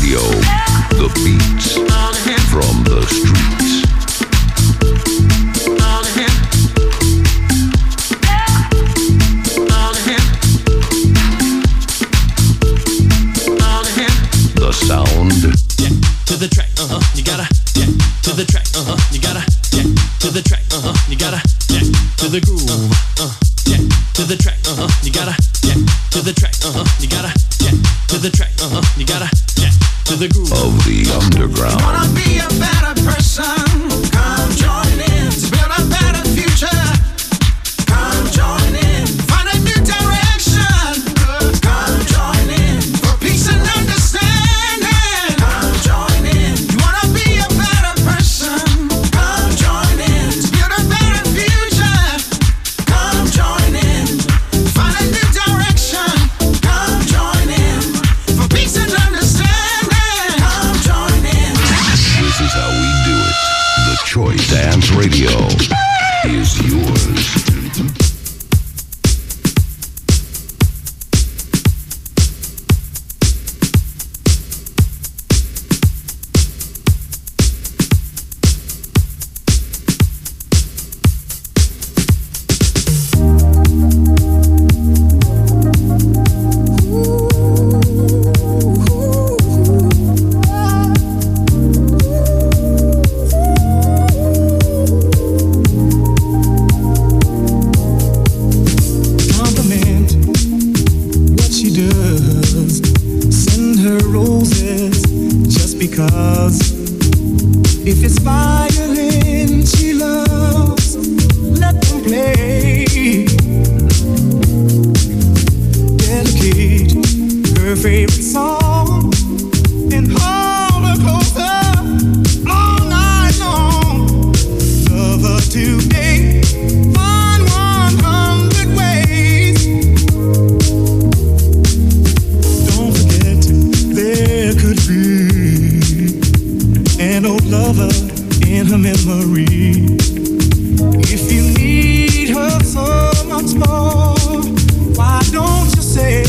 Radio, the beats from the streets. The sound. Yeah, to the track, you gotta, yeah, to the track, you gotta, yeah, to the track, you gotta, yeah, to the groove, yeah, to the track, you gotta, yeah, to the track, you gotta, yeah, to the track, you gotta, yeah, to the groove of the underground. Wanna be a better person? Come join in to build a better future. Come join in, find a new direction. Come join in for peace and understanding. Come join in. You wanna be a better person? Come join in to build a better future. Come join in, find a new direction. Come join in for peace and understanding. Come join in. This is how we do it. The Choice Dance Radio is yours. If it's violin she loves, let them play. Dedicate her favorite song and hold her closer all night long. Love her today, find 100 ways. Don't forget there could be an old lover in her memory. If you need her so much more, why don't you say?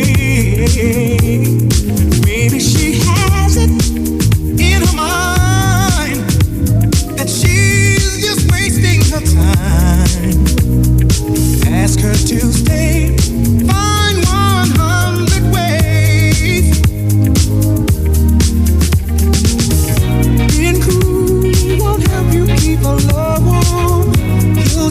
Maybe she has it in her mind that she's just wasting her time. Ask her to stay, find 100 ways. Being cool won't help you keep a love warm. You'll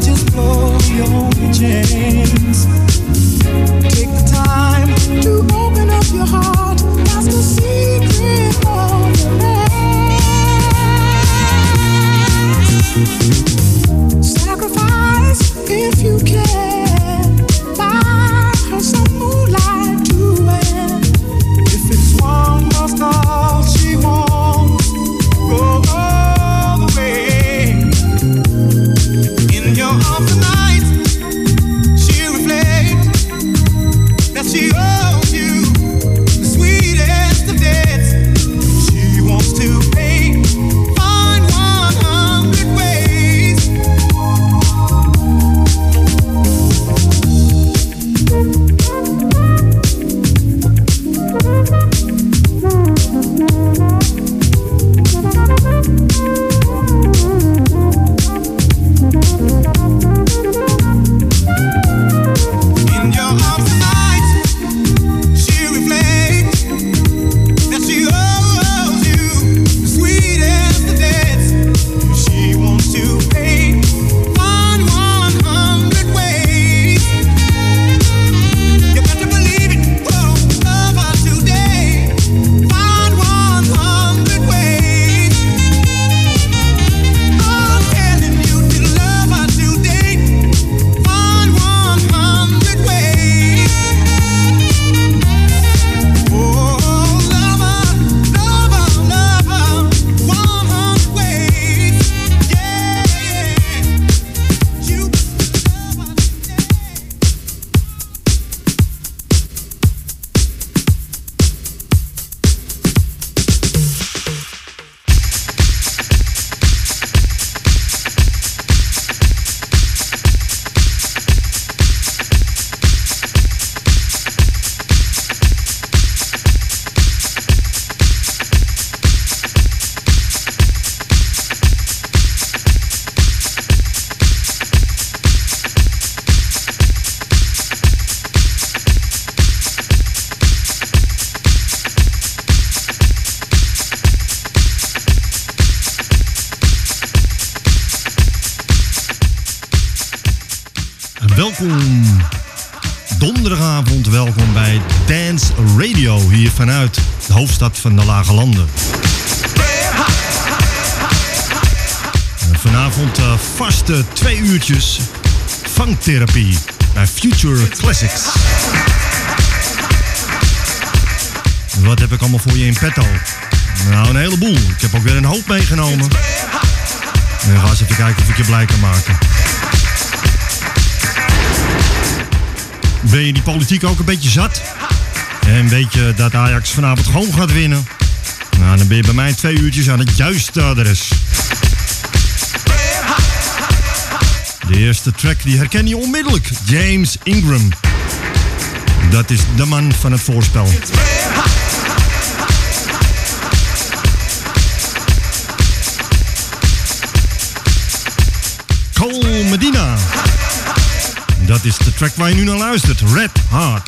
welkom bij Dance Radio, hier vanuit de hoofdstad van de Lage Landen. Vanavond vaste 2 uurtjes funktherapie bij Future Classics. Wat heb ik allemaal voor je in petto? Nou, een heleboel. Ik heb ook weer een hoop meegenomen. En ga eens even kijken of ik je blij kan maken. Ben je die politiek ook een beetje zat? En weet je dat Ajax vanavond gewoon gaat winnen? Nou, dan ben je bij mij 2 uurtjes aan het juiste adres. De eerste track die herken je onmiddellijk. James Ingram. Dat is de man van het voorspel. Cole Medina. Dat is de track waar je nu naar luistert. Red Heart.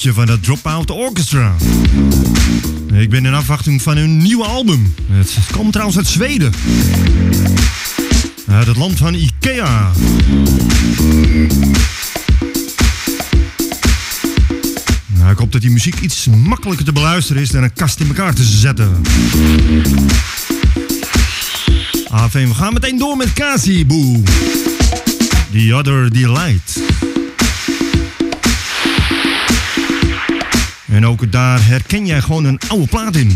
liedje van dat Dropout Orchestra. Ik ben in afwachting van hun nieuwe album. Het komt trouwens uit Zweden. Uit het land van Ikea. Nou, ik hoop dat die muziek iets makkelijker te beluisteren is dan een kast in elkaar te zetten. Afijn, we gaan meteen door met Kasibu. The Other Delight. En ook daar herken jij gewoon een oude plaat in.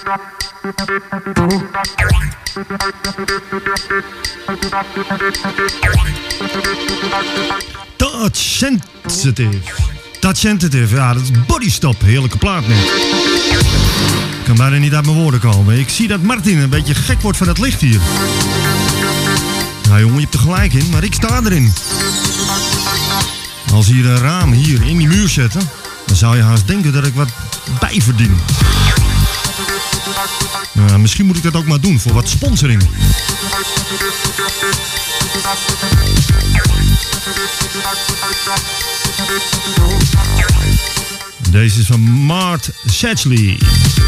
Touch Sensitive. Touch Sensitive, ja, dat is Bodystop. Heerlijke plaat net. Ik kan bijna niet uit mijn woorden komen. Ik zie dat Martin een beetje gek wordt van het licht hier. Nou jongen, je hebt er gelijk in, maar ik sta erin. Als hier een raam hier in die muur zetten, dan zou je haast denken dat ik wat bijverdien. Nou, misschien moet ik dat ook maar doen voor wat sponsoring. Deze is van Mart Satchley.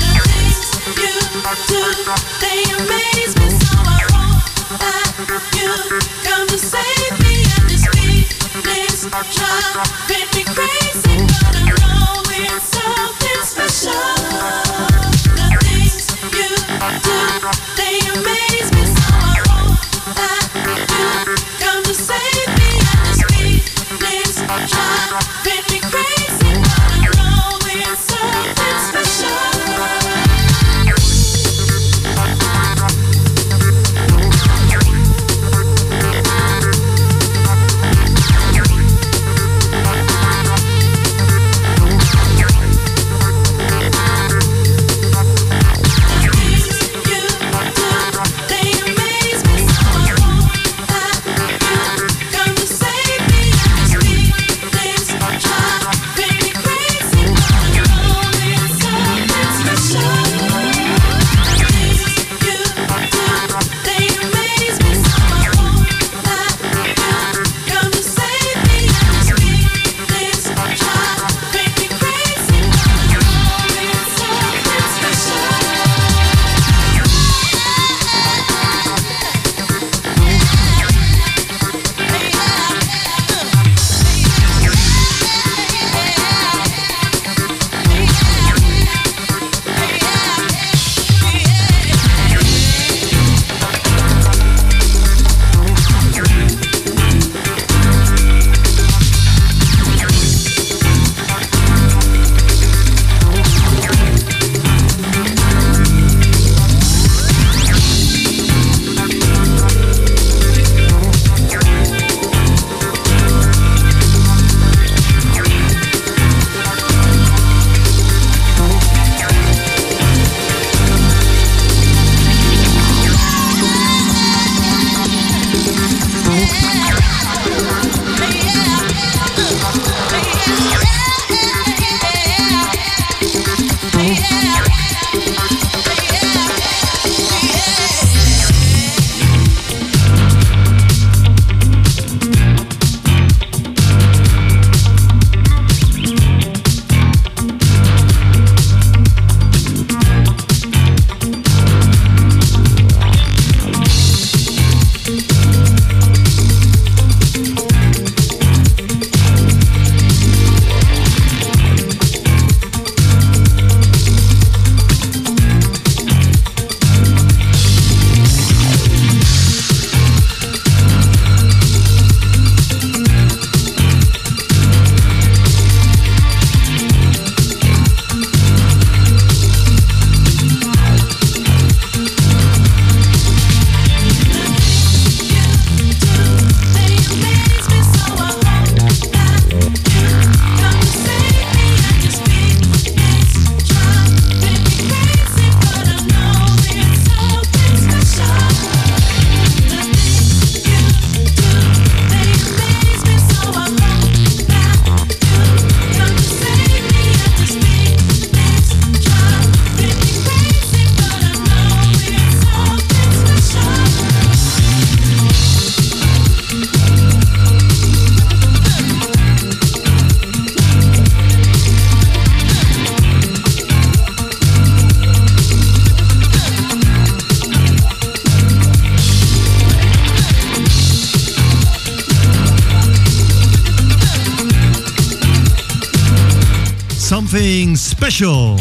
Something Special.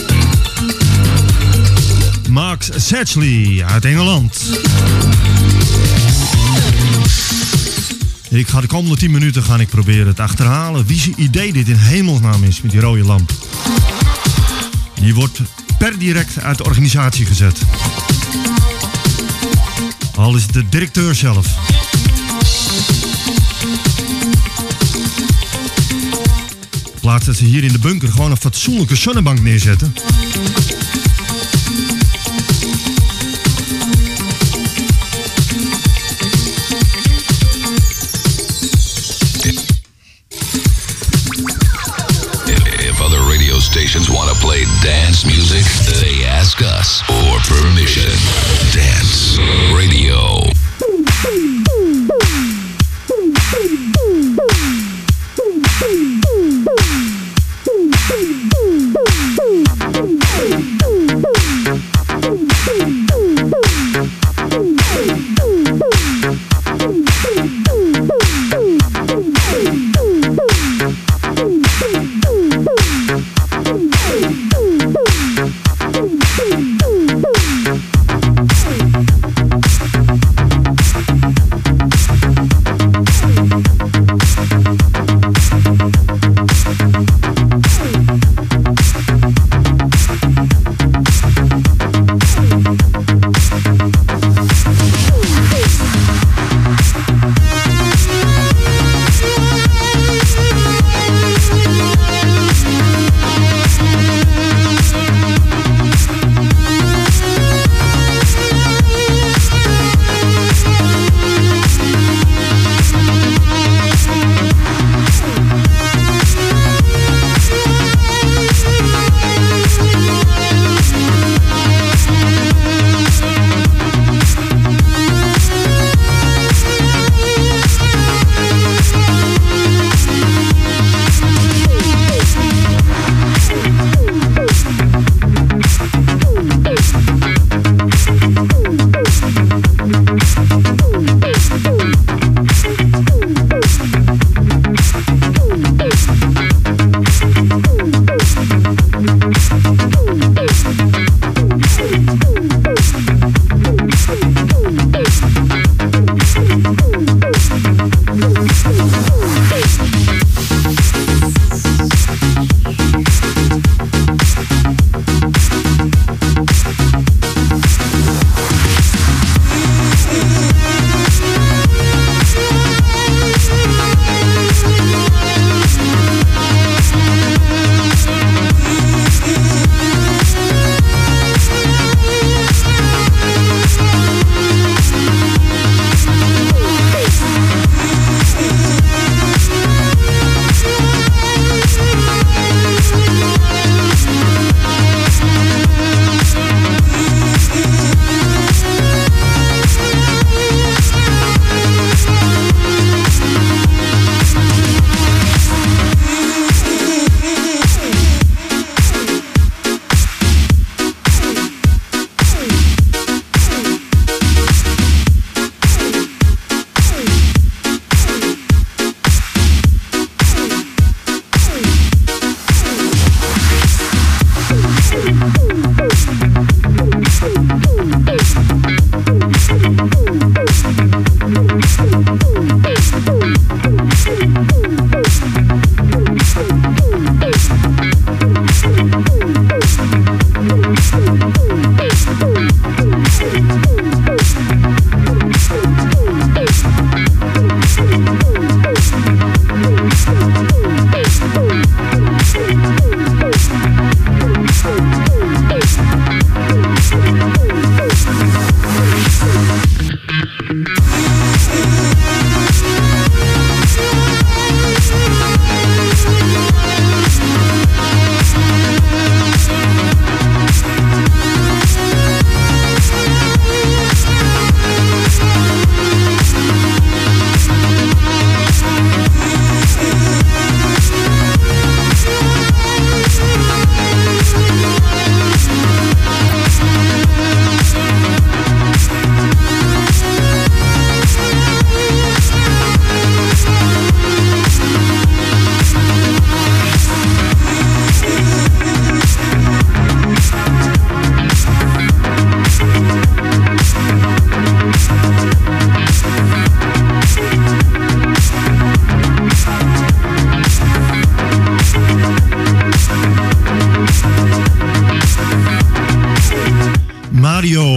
Max Satchley uit Engeland. Ik ga de komende 10 minuten proberen te achterhalen wie zijn idee dit in hemelsnaam is met die rode lamp. Die wordt per direct uit de organisatie gezet. Al is het de directeur zelf. In plaats dat ze hier in de bunker gewoon een fatsoenlijke zonnebank neerzetten. Stations want to play dance music, they ask us for permission. Dance Radio.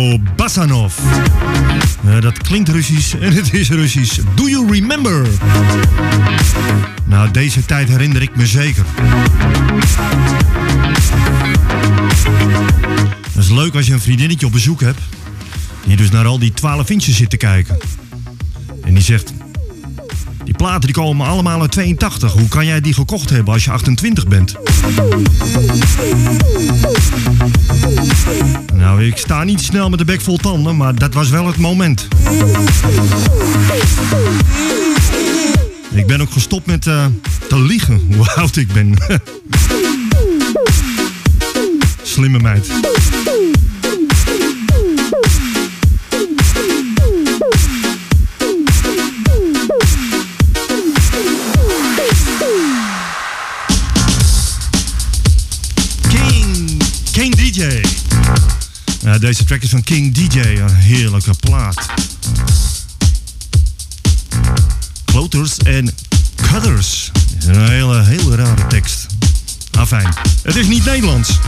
Sergio Basanov. Dat klinkt Russisch en het is Russisch. Do you remember? Nou, deze tijd herinner ik me zeker. Dat is leuk als je een vriendinnetje op bezoek hebt. Die dus naar al die 12 inches zit te kijken. En die zegt... Die platen die komen allemaal uit 82. Hoe kan jij die gekocht hebben als je 28 bent? Nou, ik sta niet snel met de bek vol tanden, maar dat was wel het moment. Ik ben ook gestopt met te liegen hoe oud ik ben. Slimme meid. King DJ. Ja, deze track is van King DJ, een heerlijke plaat. Clothers en Cutters. Een hele rare tekst. Afijn, het is niet Nederlands.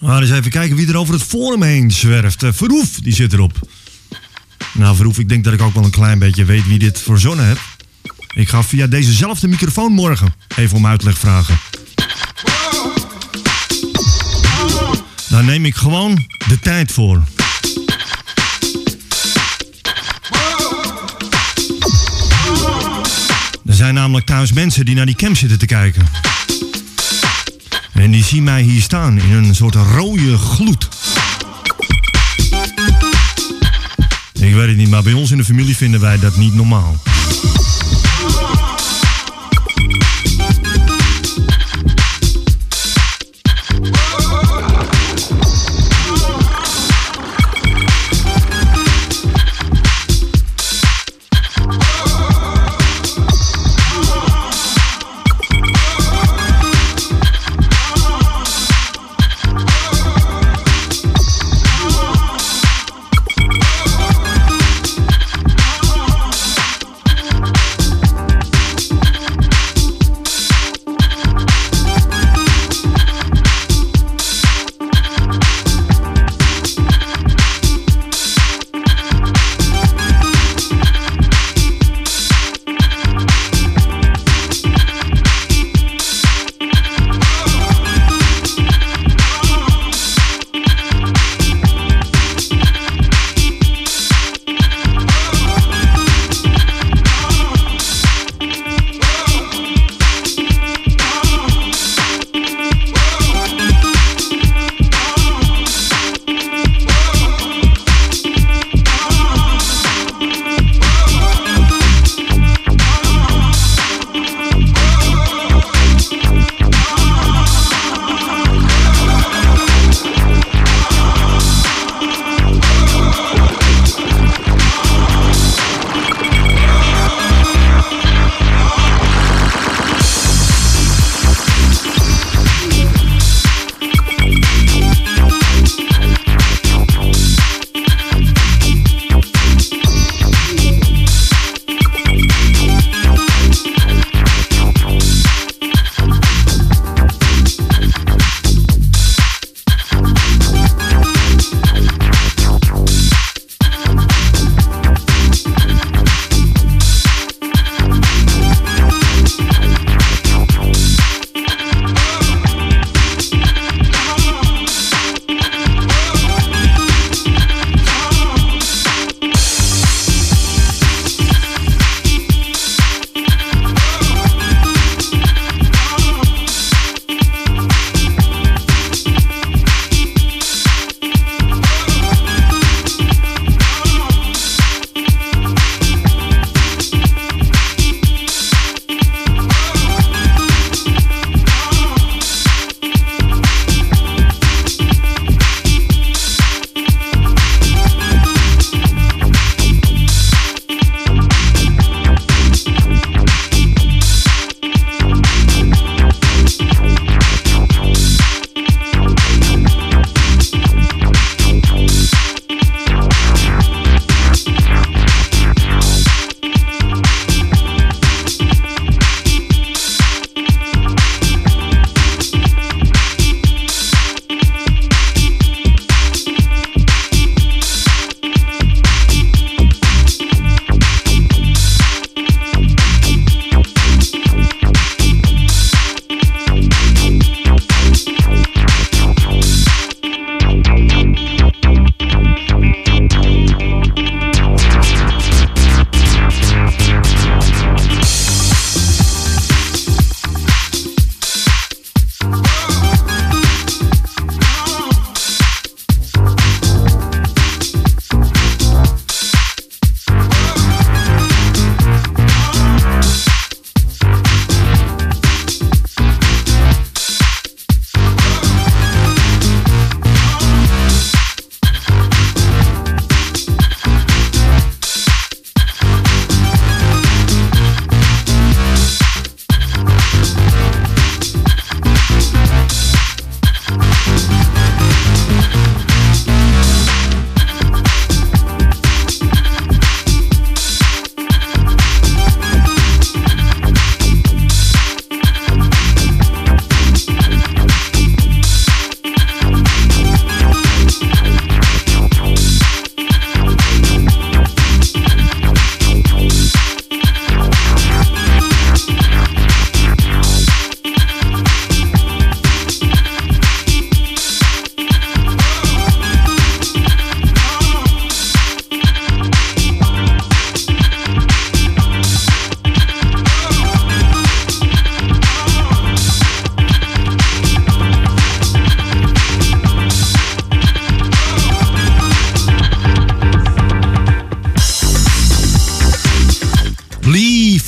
Maar eens even kijken wie er over het forum heen zwerft. Verhoef, die zit erop. Nou, Verhoef, ik denk dat ik ook wel een klein beetje weet wie dit verzonnen heeft. Ik ga via dezezelfde microfoon morgen even om uitleg vragen. Daar neem ik gewoon de tijd voor. Er zijn namelijk thuis mensen die naar die cam zitten te kijken. En die zien mij hier staan in een soort rode gloed. Ik weet het niet, maar bij ons in de familie vinden wij dat niet normaal.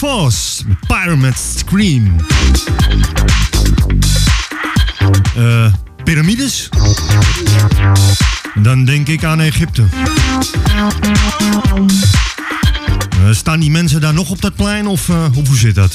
Foss, Pyramid Scream. Pyramides? Dan denk ik aan Egypte. Staan die mensen daar nog op dat plein of hoe zit dat?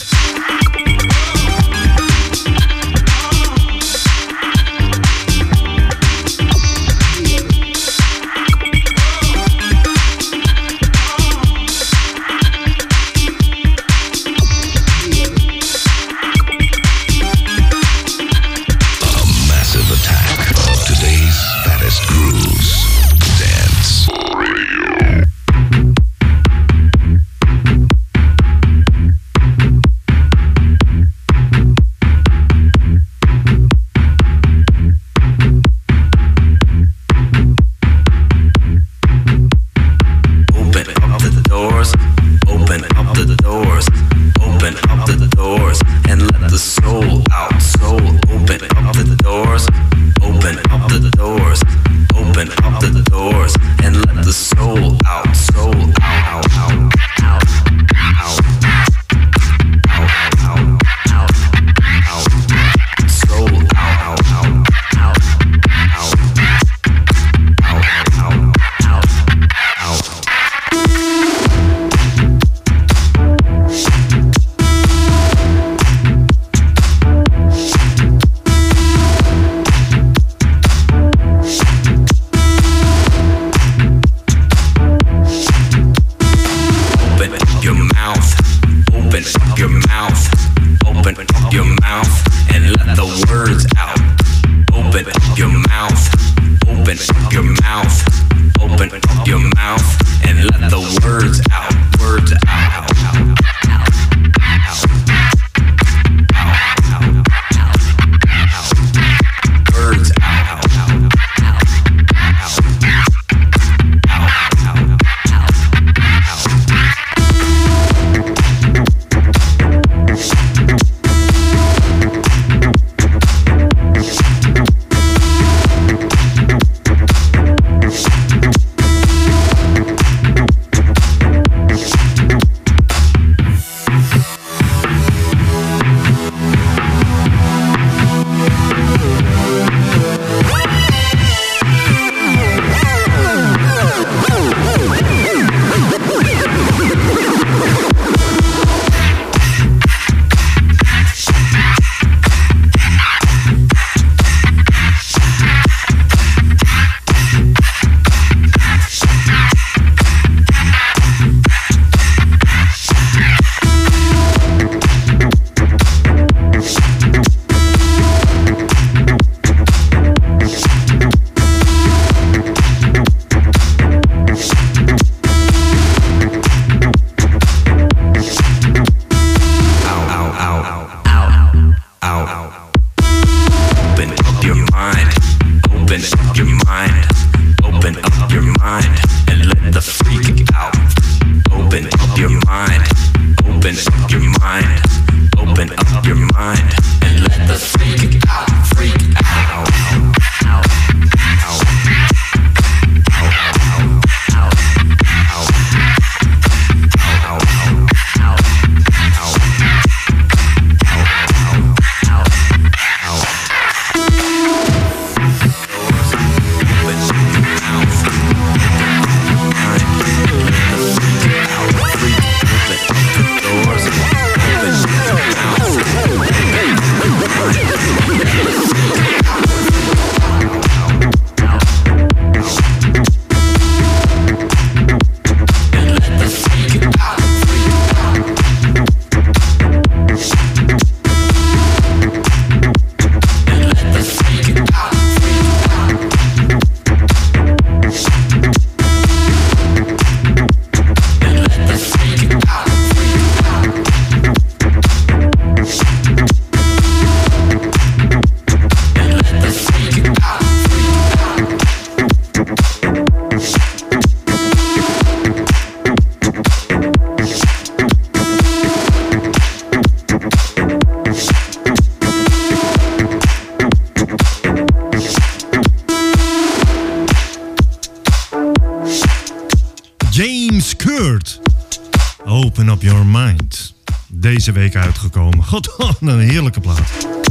James Kurt. Open up your mind. deze week uitgekomen. God, een heerlijke plaat.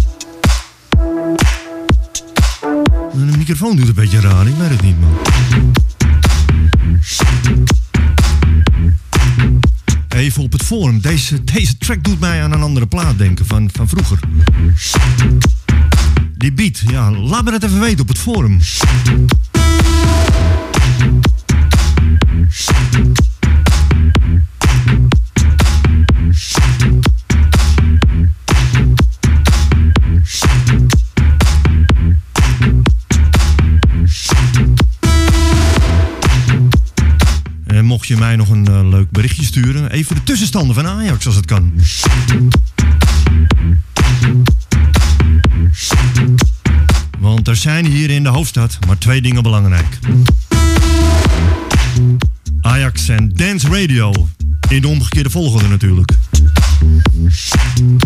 De microfoon doet een beetje raar, ik weet het niet, man. Even op het forum. Deze track doet mij aan een andere plaat denken van vroeger. Die beat, ja, laat me dat even weten op het forum. En mocht je mij nog een leuk berichtje sturen, even de tussenstanden van Ajax als het kan. Want er zijn hier in de hoofdstad maar 2 dingen belangrijk. Ajax en Dance Radio. In de omgekeerde volgorde natuurlijk.